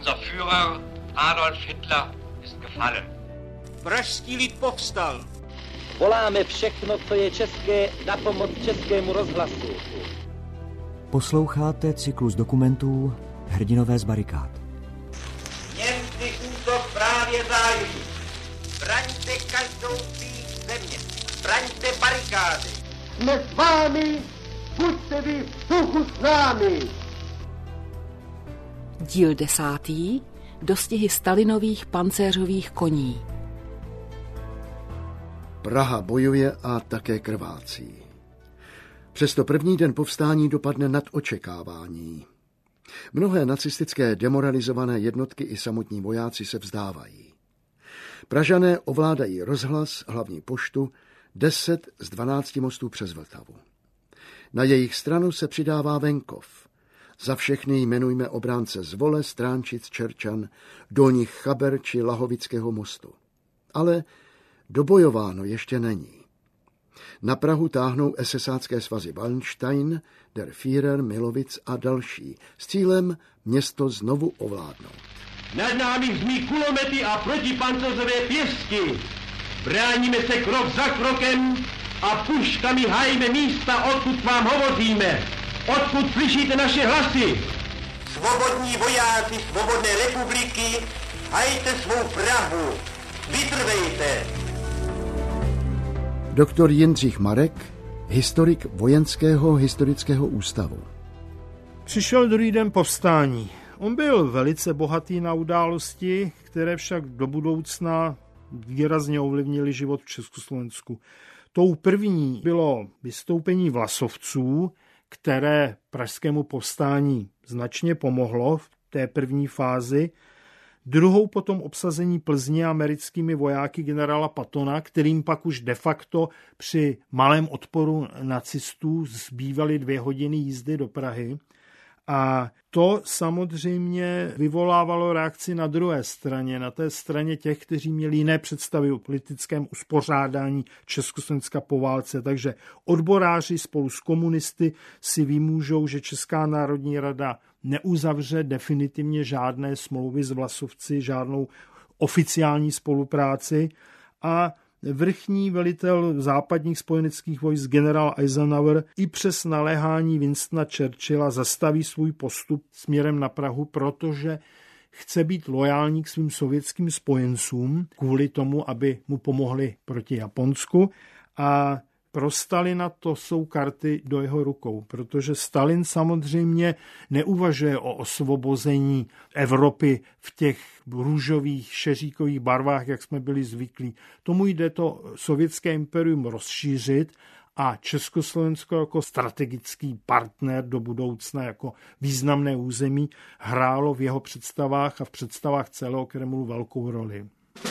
Unser Führer Adolf Hitler ist gefallen. Pražský lid povstal. Voláme všechno, co je české, na pomoc Českému rozhlasu. Posloucháte cyklus dokumentů Hrdinové z barikád. Němci útok právě zájí. Braňte každou svých země. Braňte barikády. Jsme s vámi, buďte vy v suchu s námi. Díl 10. Dostihy Stalinových pancéřových koní. Praha bojuje a také krvácí. Přesto první den povstání dopadne nad očekávání. Mnohé nacistické demoralizované jednotky i samotní vojáci se vzdávají. Pražané ovládají rozhlas, hlavní poštu, 10 z 12 mostů přes Vltavu. Na jejich stranu se přidává venkov. Za všechny jmenujme obránce Zvole, Stránčic, Čerčan, Dolních Chaber či Lahovického mostu. Ale dobojováno ještě není. Na Prahu táhnou esesácké svazy Wallenstein, Der Führer, Milovic a další s cílem město znovu ovládnout. Nad námi zmí kulomety a protipancéřové pěstky. Bráníme se krok za krokem a puškami hájíme místa, odkud vám hovoříme. Odkud slyšíte naše hlasy? Svobodní vojáci Svobodné republiky, hajte svou Prahu. Vytrvejte. Doktor Jindřich Marek, historik Vojenského historického ústavu. Přišel druhý den povstání. On byl velice bohatý na události, které však do budoucna výrazně ovlivnily život v Československu. Tou první bylo vystoupení vlasovců, které pražskému povstání značně pomohlo v té první fázi. Druhou potom obsazení Plzně americkými vojáky generála Pattona, kterým pak už de facto při malém odporu nacistů zbývaly 2 hodiny jízdy do Prahy. A to samozřejmě vyvolávalo reakci na druhé straně, na té straně těch, kteří měli jiné představy o politickém uspořádání Československa po válce. Takže odboráři spolu s komunisty si vymůžou, že Česká národní rada neuzavře definitivně žádné smlouvy s vlasovci, žádnou oficiální spolupráci a vrchní velitel západních spojeneckých vojsk generál Eisenhower i přes naléhání Winstona Churchilla zastaví svůj postup směrem na Prahu, protože chce být lojální k svým sovětským spojencům kvůli tomu, aby mu pomohli proti Japonsku. A pro Stalina to jsou karty do jeho rukou, protože Stalin samozřejmě neuvažuje o osvobození Evropy v těch růžových šeříkových barvách, jak jsme byli zvyklí. Tomu jde to sovětské imperium rozšířit a Československo jako strategický partner do budoucna, jako významné území, hrálo v jeho představách a v představách celého Kremlu velkou roli.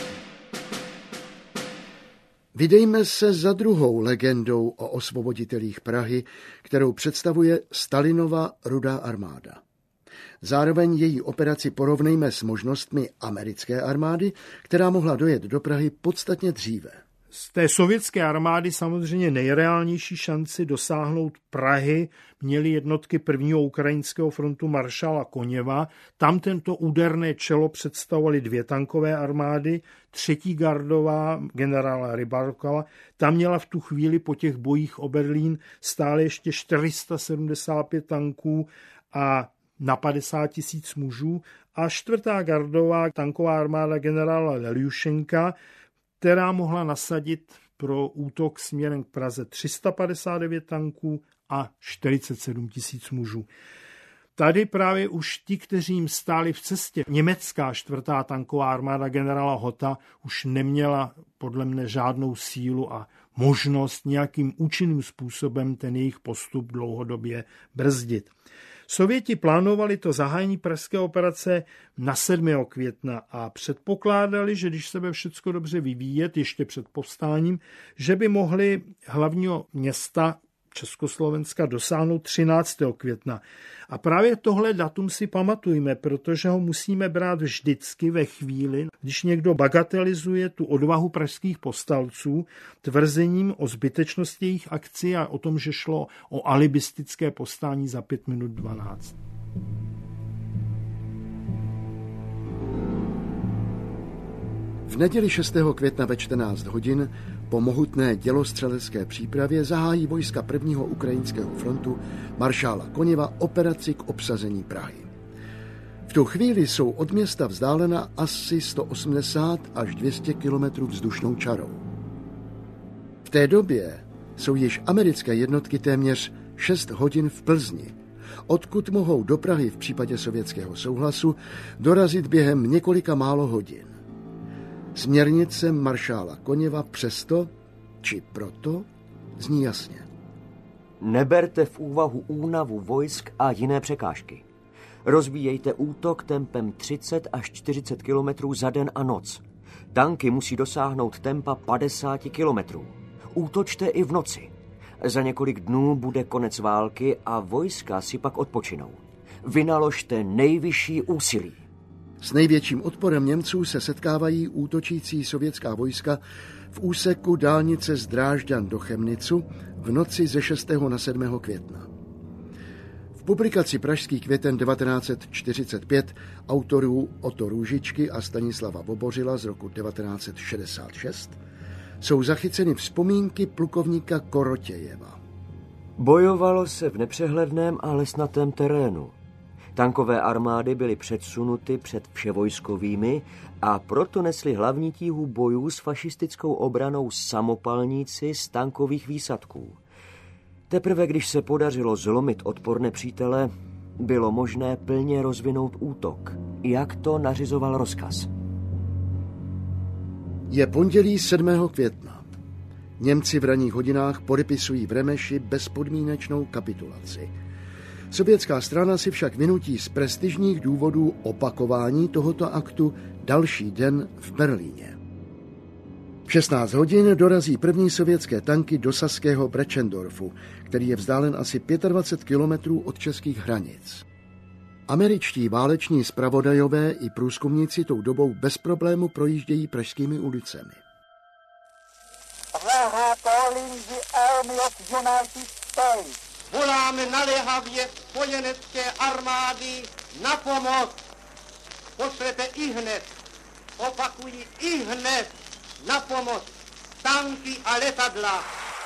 Vydejme se za druhou legendou o osvoboditelích Prahy, kterou představuje Stalinova Rudá armáda. Zároveň její operaci porovnejme s možnostmi americké armády, která mohla dojet do Prahy podstatně dříve. Z té sovětské armády samozřejmě nejreálnější šanci dosáhnout Prahy měly jednotky prvního ukrajinského frontu maršála Koněva. Tam tento úderné čelo představovaly 2 tankové armády, 3. gardová generála Rybarkova. Tam měla v tu chvíli po těch bojích o Berlín stále ještě 475 tanků a na 50 000 mužů. A 4. gardová tanková armáda generála Leljušenka, která mohla nasadit pro útok směrem k Praze 359 tanků a 47 000 mužů. Tady právě už ti, kteří jim stáli v cestě, německá 4. tanková armáda generála Hota už neměla podle mne žádnou sílu a možnost nějakým účinným způsobem ten jejich postup dlouhodobě brzdit. Sověti plánovali to zahájení pražské operace na 7. května a předpokládali, že když se bude všecko dobře vyvíjet ještě před povstáním, že by mohli hlavního města Československa dosáhnout 13. května. A právě tohle datum si pamatujme, protože ho musíme brát vždycky ve chvíli, když někdo bagatelizuje tu odvahu pražských povstalců tvrzením o zbytečnosti jejich akcí a o tom, že šlo o alibistické povstání za 5 minut 12. V neděli 6. května ve 14 hodin po mohutné dělostřelecké přípravě zahájí vojska 1. ukrajinského frontu maršála Koněva operaci k obsazení Prahy. V tu chvíli jsou od města vzdálena asi 180 až 200 kilometrů vzdušnou čarou. V té době jsou již americké jednotky téměř 6 hodin v Plzni, odkud mohou do Prahy v případě sovětského souhlasu dorazit během několika málo hodin. Směrnice maršála Koněva přesto, či proto, zní jasně. Neberte v úvahu únavu vojsk a jiné překážky. Rozvíjejte útok tempem 30 až 40 kilometrů za den a noc. Tanky musí dosáhnout tempa 50 kilometrů. Útočte i v noci. Za několik dnů bude konec války a vojska si pak odpočinou. Vynaložte nejvyšší úsilí. S největším odporem Němců se setkávají útočící sovětská vojska v úseku dálnice z Drážďan do Chemnicu v noci ze 6. na 7. května. V publikaci Pražský květen 1945 autorů Otto Růžičky a Stanislava Bobořila z roku 1966 jsou zachyceny vzpomínky plukovníka Korotějeva. Bojovalo se v nepřehledném a lesnatém terénu. Tankové armády byly předsunuty před vševojskovými a proto nesli hlavní tíhu bojů s fašistickou obranou samopalníci z tankových výsadků. Teprve když se podařilo zlomit odpor nepřítele, bylo možné plně rozvinout útok, jak to nařizoval rozkaz. Je pondělí 7. května. Němci v ranních hodinách podepisují v Remeši bezpodmínečnou kapitulaci. Sovětská strana si však vynutí z prestižních důvodů opakování tohoto aktu další den v Berlíně. V 16 hodin dorazí první sovětské tanky do saského Brechendorfu, který je vzdálen asi 25 kilometrů od českých hranic. Američtí váleční zpravodajové i průzkumníci tou dobou bez problému projíždějí pražskými ulicemi. Voláme naléhavě spojenecké armády na pomoc. Pošlete ihned, opakuji ihned, na pomoc tanky a letadla.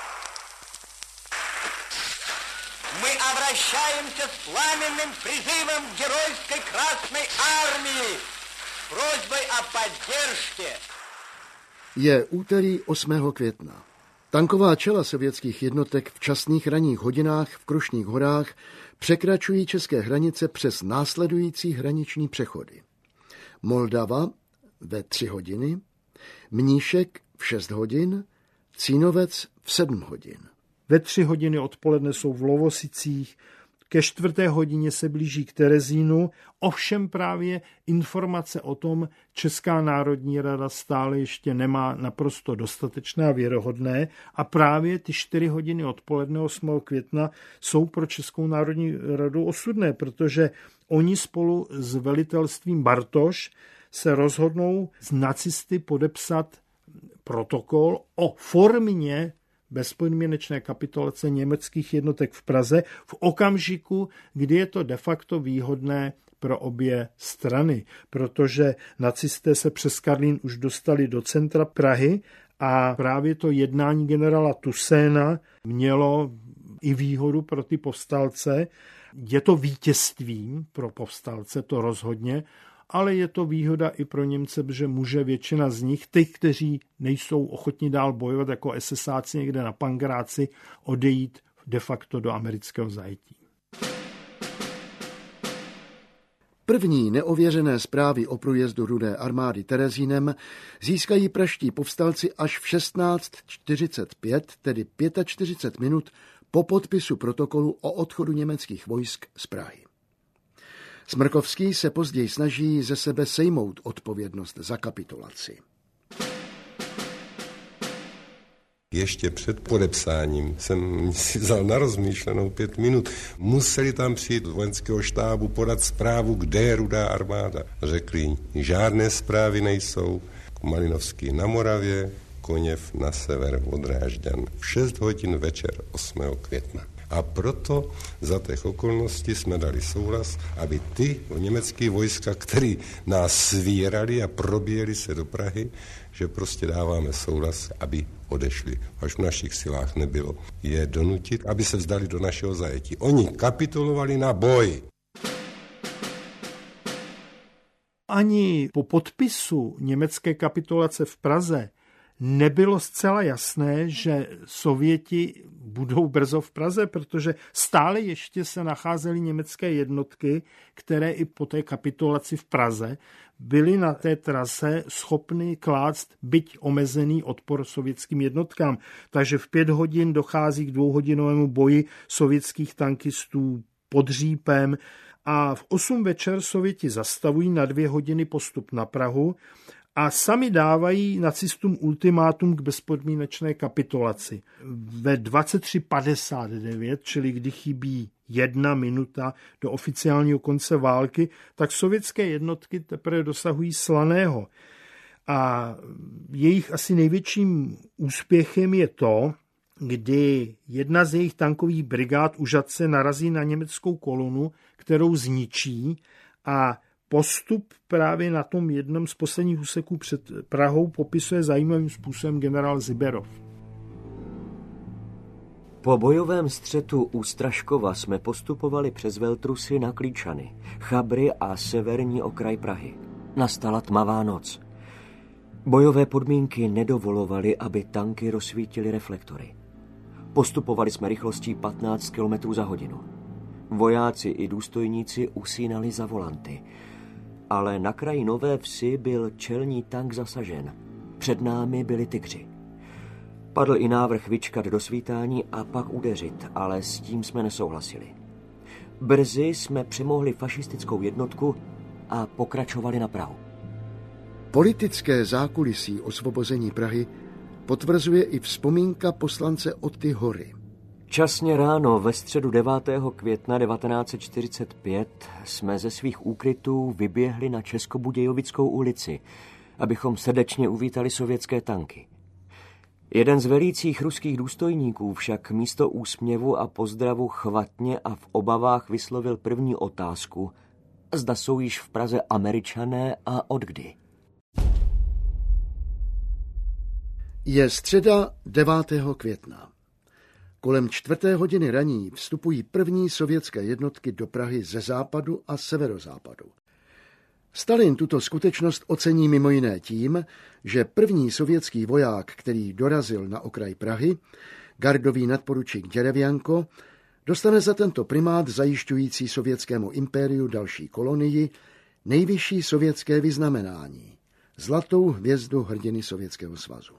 Мы обращаемся с пламенным призывом к геройской Красной Армии, просьбой о поддержке. Je úterý 8. května. Tanková čela sovětských jednotek v časných ranních hodinách v Krušných horách překračují české hranice přes následující hraniční přechody. Moldava ve 3 hodiny, Mníšek v 6 hodin, Cínovec v 7 hodin. Ve 3 hodiny odpoledne jsou v Lovosicích, ke 4. hodině se blíží k Terezínu, ovšem právě informace o tom Česká národní rada stále ještě nemá naprosto dostatečné a věrohodné a právě ty 4 hodiny odpoledne 8. května jsou pro Českou národní radu osudné, protože oni spolu s velitelstvím Bartoš se rozhodnou z nacisty podepsat protokol o formě bezpodmínečné kapitulace německých jednotek v Praze v okamžiku, kdy je to de facto výhodné pro obě strany, protože nacisté se přes Karlín už dostali do centra Prahy a právě to jednání generála Tuséna mělo i výhodu pro ty povstalce. Je to vítězstvím pro povstalce, to rozhodně, ale je to výhoda i pro Němce, že může většina z nich, těch, kteří nejsou ochotni dál bojovat jako SSáci někde na Pangráci, odejít de facto do amerického zajetí. První neověřené zprávy o průjezdu Rudé armády Terezínem získají pražští povstalci až v 16:45, tedy 45 minut po podpisu protokolu o odchodu německých vojsk z Prahy. Smrkovský se později snaží ze sebe sejmout odpovědnost za kapitulaci. Ještě před podepsáním jsem si vzal na rozmýšlenou 5 minut. Museli tam přijít z vojenského štábu podat zprávu, kde je Rudá armáda. Řekli, žádné zprávy nejsou. Malinovský na Moravě, Koněv na sever od Drážďan. V 6 hodin večer 8. května. A proto za těch okolností jsme dali souhlas, aby ty německé vojska, který nás svírali a probíjeli se do Prahy, že prostě dáváme souhlas, aby odešli. Až v našich silách nebylo je donutit, aby se vzdali do našeho zajetí. Oni kapitulovali na boj. Ani po podpisu německé kapitulace v Praze nebylo zcela jasné, že Sověti budou brzo v Praze, protože stále ještě se nacházely německé jednotky, které i po té kapitulaci v Praze byly na té trase schopny klást byť omezený odpor sovětským jednotkám. Takže v 5 hodin dochází k 2hodinovému boji sovětských tankistů pod Řípem a v 8 večer Sověti zastavují na 2 hodiny postup na Prahu a sami dávají nacistům ultimátum k bezpodmínečné kapitulaci. Ve 23:59, čili kdy chybí 1 minuta do oficiálního konce války, tak sovětské jednotky teprve dosahují Slaného. A jejich asi největším úspěchem je to, kdy jedna z jejich tankových brigád u Žatce narazí na německou kolonu, kterou zničí a postup právě na tom jednom z posledních úseků před Prahou popisuje zajímavým způsobem generál Ziberov. Po bojovém střetu u Straškova jsme postupovali přes Veltrusy na Klíčany, Chabry a severní okraj Prahy. Nastala tmavá noc. Bojové podmínky nedovolovaly, aby tanky rozsvítily reflektory. Postupovali jsme rychlostí 15 km za hodinu. Vojáci i důstojníci usínali za volanty. Ale na kraji Nové Vsi byl čelní tank zasažen. Před námi byli tygři. Padl i návrh vyčkat do svítání a pak udeřit, ale s tím jsme nesouhlasili. Brzy jsme přemohli fašistickou jednotku a pokračovali na Prahu. Politické zákulisí osvobození Prahy potvrzuje i vzpomínka poslance Otty Hory. Časně ráno ve středu 9. května 1945 jsme ze svých úkrytů vyběhli na Českobudějovickou ulici, abychom srdečně uvítali sovětské tanky. Jeden z velících ruských důstojníků však místo úsměvu a pozdravu chvatně a v obavách vyslovil první otázku, zda jsou již v Praze Američané a odkdy. Je středa 9. května. Kolem 4. hodiny raní vstupují první sovětské jednotky do Prahy ze západu a severozápadu. Stalin tuto skutečnost ocení mimo jiné tím, že první sovětský voják, který dorazil na okraj Prahy, gardový nadporučík Děrevjanko, dostane za tento primát zajišťující sovětskému impériu další kolonii nejvyšší sovětské vyznamenání – Zlatou hvězdu hrdiny Sovětského svazu.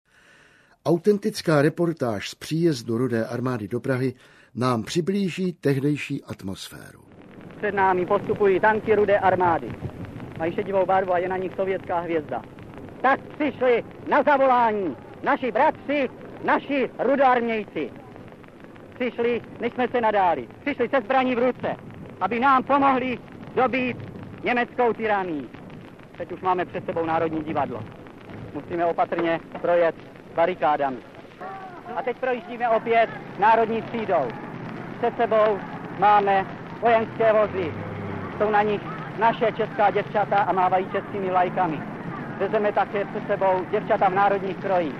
Autentická reportáž z příjezdu Rudé armády do Prahy nám přiblíží tehdejší atmosféru. Před námi postupují tanky Rudé armády. Mají šedivou barvu a je na nich sovětská hvězda. Tak přišli na zavolání naši bratři, naši rudoarmějci. Přišli, než jsme se nadáli. Přišli se zbraní v ruce, aby nám pomohli dobít německou tyranii. Teď už máme před sebou Národní divadlo. Musíme opatrně projet barikádami. A teď projíždíme opět národní třídou. Před sebou máme vojenské vozy. Jsou na nich naše česká děvčata a mávají českými vlajkami. Vezeme také před sebou děvčata v národních krojích.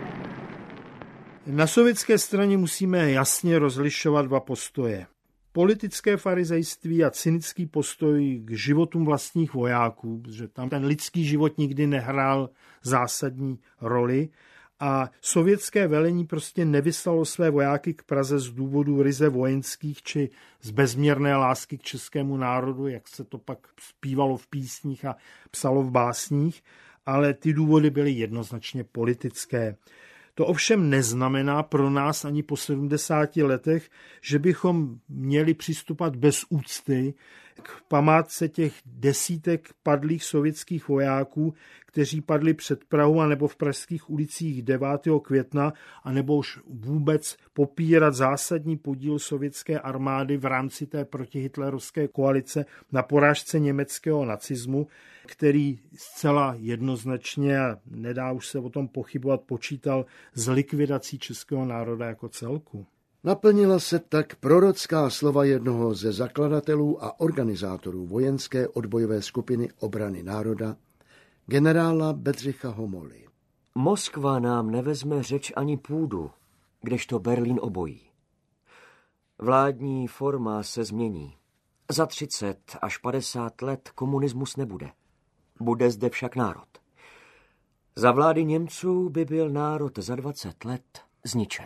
Na sovětské straně musíme jasně rozlišovat 2 postoje. Politické farizejství a cynický postoj k životům vlastních vojáků, protože tam ten lidský život nikdy nehrál zásadní roli, a sovětské velení prostě nevyslalo své vojáky k Praze z důvodů ryze vojenských či z bezměrné lásky k českému národu, jak se to pak zpívalo v písních a psalo v básních, ale ty důvody byly jednoznačně politické. To ovšem neznamená pro nás ani po 70 letech, že bychom měli přistupovat bez úcty k památce těch desítek padlých sovětských vojáků, kteří padli před Prahou anebo v pražských ulicích 9. května, anebo už vůbec popírat zásadní podíl sovětské armády v rámci té protihitlerovské koalice na porážce německého nacismu, který zcela jednoznačně, a nedá už se o tom pochybovat, počítal s likvidací českého národa jako celku. Naplnila se tak prorocká slova jednoho ze zakladatelů a organizátorů vojenské odbojové skupiny obrany národa, generála Bedřicha Homoly. Moskva nám nevezme řeč ani půdu, kdežto Berlín obojí. Vládní forma se změní. Za 30 až 50 let komunismus nebude. Bude zde však národ. Za vlády Němců by byl národ za 20 let zničen.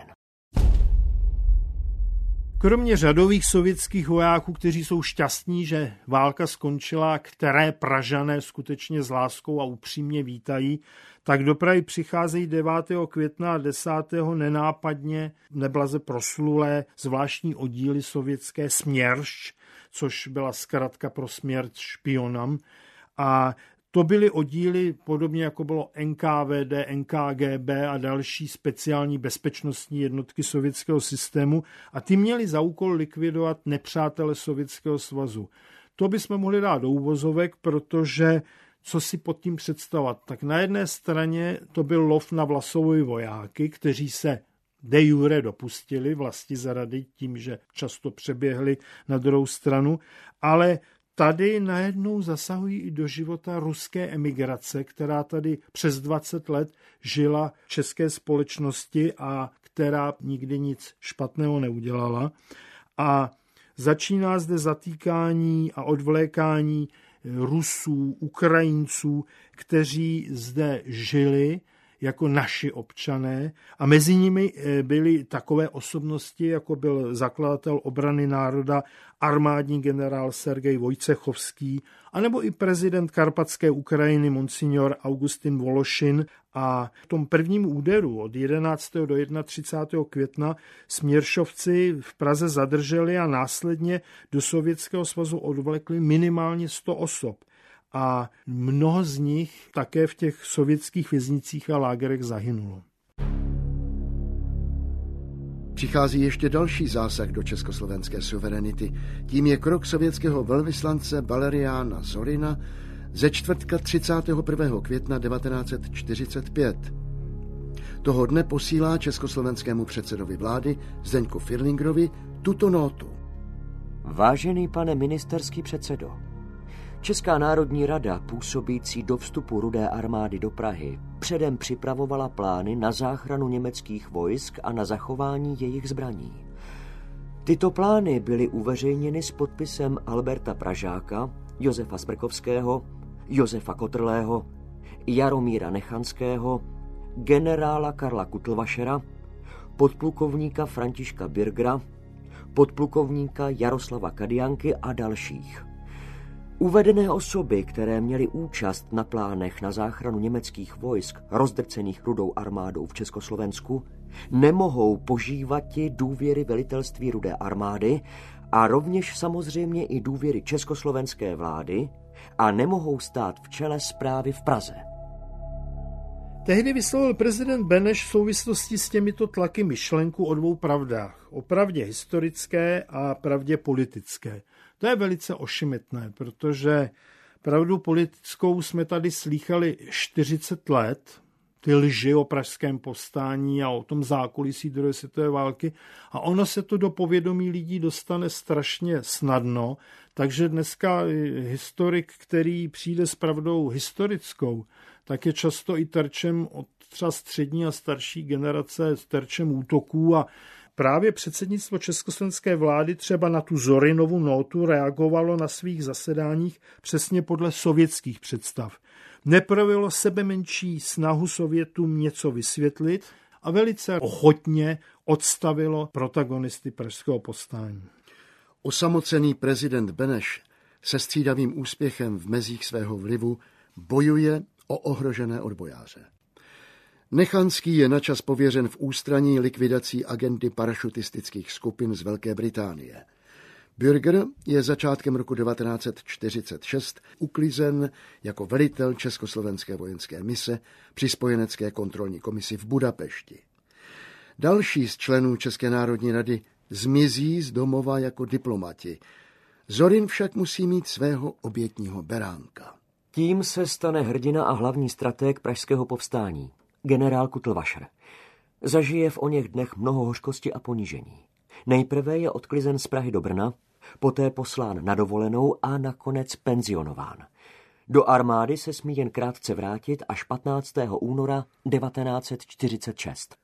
Kromě řadových sovětských vojáků, kteří jsou šťastní, že válka skončila, které Pražané skutečně s láskou a upřímně vítají, tak do Prahy přicházejí 9. května a 10. nenápadně neblaze proslulé zvláštní oddíly sovětské Směrš, což byla zkratka pro smrt špionam. A to byly oddíly podobně jako bylo NKVD, NKGB a další speciální bezpečnostní jednotky sovětského systému a ty měly za úkol likvidovat nepřátele Sovětského svazu. To bychom mohli dát do úvozovek, protože co si pod tím představovat? Tak na jedné straně to byl lov na Vlasovovi vojáky, kteří se de jure dopustili vlasti zarady tím, že často přeběhli na druhou stranu, ale tady najednou zasahují i do života ruské emigrace, která tady přes 20 let žila v české společnosti a která nikdy nic špatného neudělala. A začíná zde zatýkání a odvlékání Rusů, Ukrajinců, kteří zde žili jako naši občané a mezi nimi byly takové osobnosti, jako byl zakladatel obrany národa, armádní generál Sergej Vojcechovský, anebo i prezident Karpatské Ukrajiny monsignor Augustin Vološin. A v tom prvním úderu od 11. do 31. května Směršovci v Praze zadrželi a následně do Sovětského svazu odvlekli minimálně 100 osob. A mnoho z nich také v těch sovětských věznicích a lágerech zahynulo. Přichází ještě další zásah do československé suverenity. Tím je krok sovětského velvyslance Valeriána Zorina ze čtvrtka 31. května 1945. Toho dne posílá československému předsedovi vlády Zdeňku Firlingrovi tuto nótu. Vážený pane ministerský předsedo, Česká národní rada, působící do vstupu Rudé armády do Prahy, předem připravovala plány na záchranu německých vojsk a na zachování jejich zbraní. Tyto plány byly uveřejněny s podpisem Alberta Pražáka, Josefa Smrkovského, Josefa Kotrlého, Jaromíra Nechanského, generála Karla Kutlvašera, podplukovníka Františka Birgra, podplukovníka Jaroslava Kadianky a dalších. Uvedené osoby, které měly účast na plánech na záchranu německých vojsk rozdrcených Rudou armádou v Československu, nemohou požívati důvěry velitelství Rudé armády a rovněž samozřejmě i důvěry československé vlády a nemohou stát v čele správy v Praze. Tehdy vyslovil prezident Beneš v souvislosti s těmito tlaky myšlenku o dvou pravdách. O pravdě historické a pravdě politické. To je velice ošemetné, protože pravdu politickou jsme tady slýchali 40 let, ty lži o pražském povstání a o tom zákulisí druhé světové války a ono se to do povědomí lidí dostane strašně snadno, takže dneska historik, který přijde s pravdou historickou, tak je často i terčem od třeba střední a starší generace, terčem útoků a právě předsednictvo československé vlády třeba na tu Zorinovu nótu reagovalo na svých zasedáních přesně podle sovětských představ. Neprojevilo sebe menší snahu Sovětům něco vysvětlit a velice ochotně odstavilo protagonisty pražského povstání. Osamocený prezident Beneš se střídavým úspěchem v mezích svého vlivu bojuje o ohrožené odbojáře. Nechanský je načas pověřen v ústraní likvidací agenty parašutistických skupin z Velké Británie. Bürger je začátkem roku 1946 uklizen jako velitel československé vojenské mise při spojenecké kontrolní komisi v Budapešti. Další z členů České národní rady zmizí z domova jako diplomati. Zorin však musí mít svého obětního beránka. Tím se stane hrdina a hlavní stratég pražského povstání, generál Kutlvašer. Zažije v oněch dnech mnoho hořkosti a ponížení. Nejprve je odklizen z Prahy do Brna, poté poslán na dovolenou a nakonec penzionován. Do armády se smí jen krátce vrátit až 15. února 1946.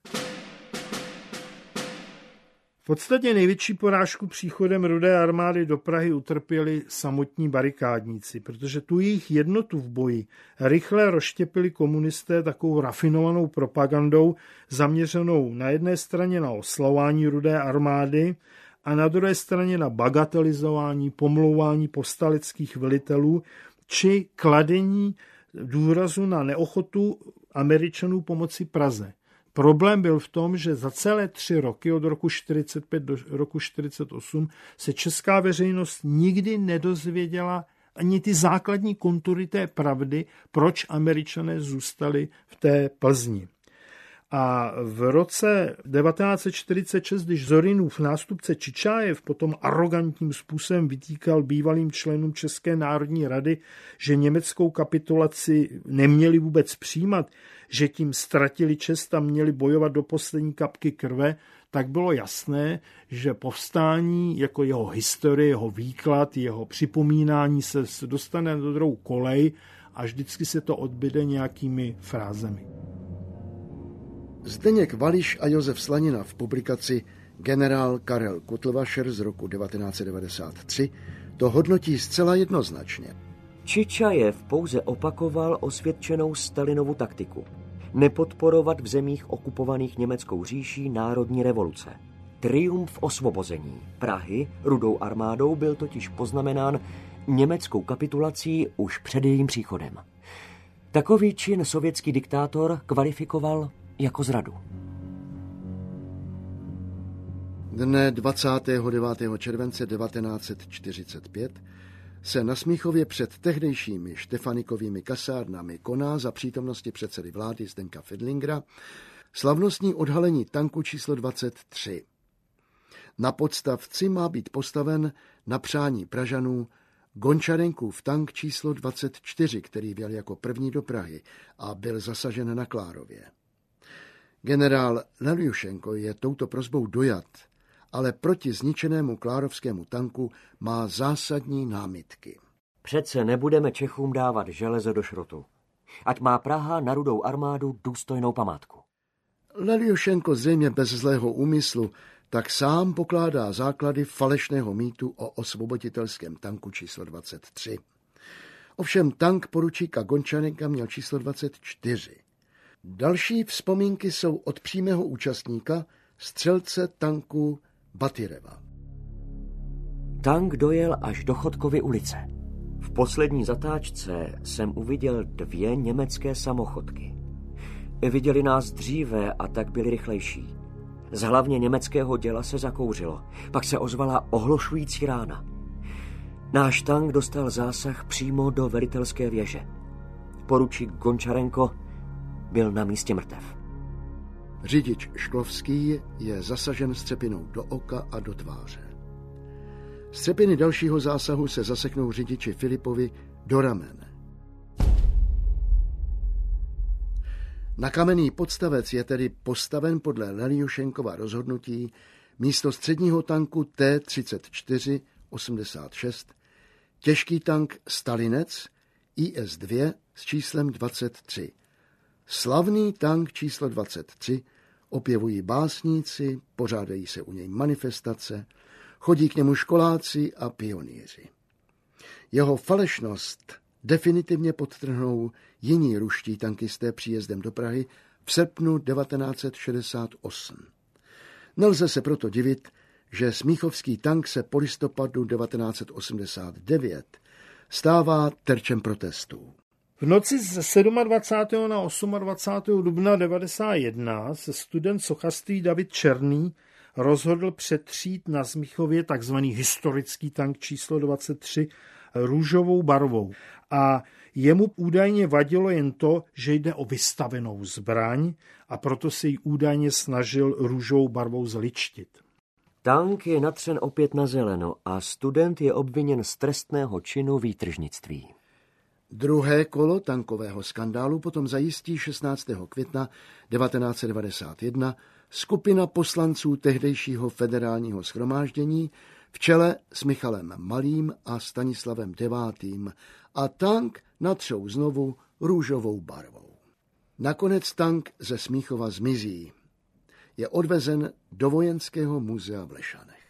V podstatě největší porážku příchodem Rudé armády do Prahy utrpěli samotní barikádníci, protože tu jejich jednotu v boji rychle rozštěpili komunisté takovou rafinovanou propagandou zaměřenou na jedné straně na oslavování Rudé armády a na druhé straně na bagatelizování, pomlouvání povstaleckých velitelů či kladení důrazu na neochotu Američanů pomoci Praze. Problém byl v tom, že za celé 3 roky od roku 45 do roku 48 se česká veřejnost nikdy nedozvěděla ani ty základní kontury té pravdy, proč Američané zůstali v té Plzni. A v roce 1946, když Zorinův nástupce Čičájev potom arrogantním způsobem vytýkal bývalým členům České národní rady, že německou kapitulaci neměli vůbec přijímat, že tím ztratili čest a měli bojovat do poslední kapky krve, tak bylo jasné, že povstání jako jeho historie, jeho výklad, jeho připomínání se dostane do druhou kolej a vždycky se to odbyde nějakými frázemi. Zdeněk Vališ a Josef Slanina v publikaci Generál Karel Kotlvašer z roku 1993 to hodnotí zcela jednoznačně. Čičajev pouze opakoval osvědčenou Stalinovu taktiku. Nepodporovat v zemích okupovaných německou říší národní revoluce. Triumf osvobození Prahy Rudou armádou byl totiž poznamenán německou kapitulací už před jejím příchodem. Takový čin sovětský diktátor kvalifikoval jako zradu. Dne 29. července 1945 se na Smíchově před tehdejšími Štefanikovými kasárnami koná za přítomnosti předsedy vlády Zdeňka Fidlingera slavnostní odhalení tanku číslo 23. Na podstavci má být postaven na přání Pražanů Gončarenkův tank číslo 24, který vjel jako první do Prahy a byl zasažen na Klárově. Generál Leljušenko je touto prosbou dojat, ale proti zničenému klárovskému tanku má zásadní námitky. Přece nebudeme Čechům dávat železo do šrotu. Ať má Praha na Rudou armádu důstojnou památku. Leljušenko zřejmě bez zlého úmyslu tak sám pokládá základy falešného mýtu o osvoboditelském tanku číslo 23. Ovšem tank poručíka Gončarenka měl číslo 24. Další vzpomínky jsou od přímého účastníka, střelce tanku Batyreva. Tank dojel až do Chodkovy ulice. V poslední zatáčce jsem uviděl 2 německé samochodky. Viděli nás dříve a tak byli rychlejší. Z hlavně německého děla se zakouřilo, pak se ozvala ohlušující rána. Náš tank dostal zásah přímo do velitelské věže. Poručík Gončarenko byl na místě mrtev. Řidič Šklovský je zasažen střepinou do oka a do tváře. Střepiny dalšího zásahu se zaseknou řidiči Filipovi do ramene. Na kamenný podstavec je tedy postaven podle Leljušenkova rozhodnutí místo středního tanku T-34-86 těžký tank Stalinec IS-2 s číslem 23. Slavný tank číslo 23 opěvují básníci, pořádají se u něj manifestace, chodí k němu školáci a pionýři. Jeho falešnost definitivně podtrhnou jiní ruští tankisté příjezdem do Prahy v srpnu 1968. Nelze se proto divit, že smíchovský tank se po listopadu 1989 stává terčem protestů. V noci z 27. na 28. dubna 1991 se student sochařství David Černý rozhodl přetřít na Smíchově takzvaný historický tank číslo 23 růžovou barvou. A jemu údajně vadilo jen to, že jde o vystavenou zbraň a proto se ji údajně snažil růžovou barvou zličtit. Tank je natřen opět na zeleno a student je obviněn z trestného činu výtržnictví. Druhé kolo tankového skandálu potom zajistí 16. května 1991 skupina poslanců tehdejšího federálního shromáždění v čele s Michalem Malým a Stanislavem IX. A tank natřou znovu růžovou barvou. Nakonec tank ze Smíchova zmizí. Je odvezen do Vojenského muzea v Lešanech.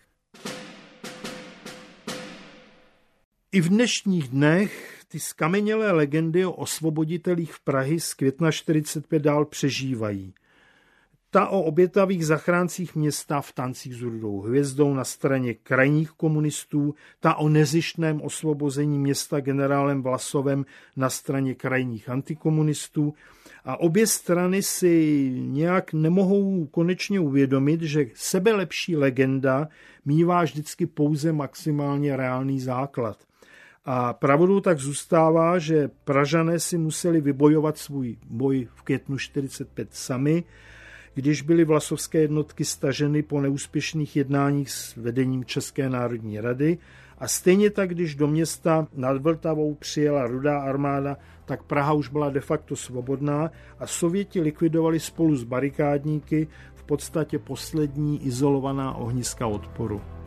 I v dnešních dnech ty skamenělé legendy o osvoboditelích v Prahy z května 45 dál přežívají. Ta o obětavých zachráncích města v tancích s rudou hvězdou na straně krajních komunistů, ta o nezištném osvobození města generálem Vlasovem na straně krajních antikomunistů. A obě strany si nějak nemohou konečně uvědomit, že sebelepší legenda mívá vždycky pouze maximálně reálný základ. A pravdou tak zůstává, že Pražané si museli vybojovat svůj boj v květnu 45 sami, když byly vlasovské jednotky staženy po neúspěšných jednáních s vedením České národní rady. A stejně tak, když do města nad Vltavou přijela Rudá armáda, tak Praha už byla de facto svobodná a Sověti likvidovali spolu s barikádníky v podstatě poslední izolovaná ohniska odporu.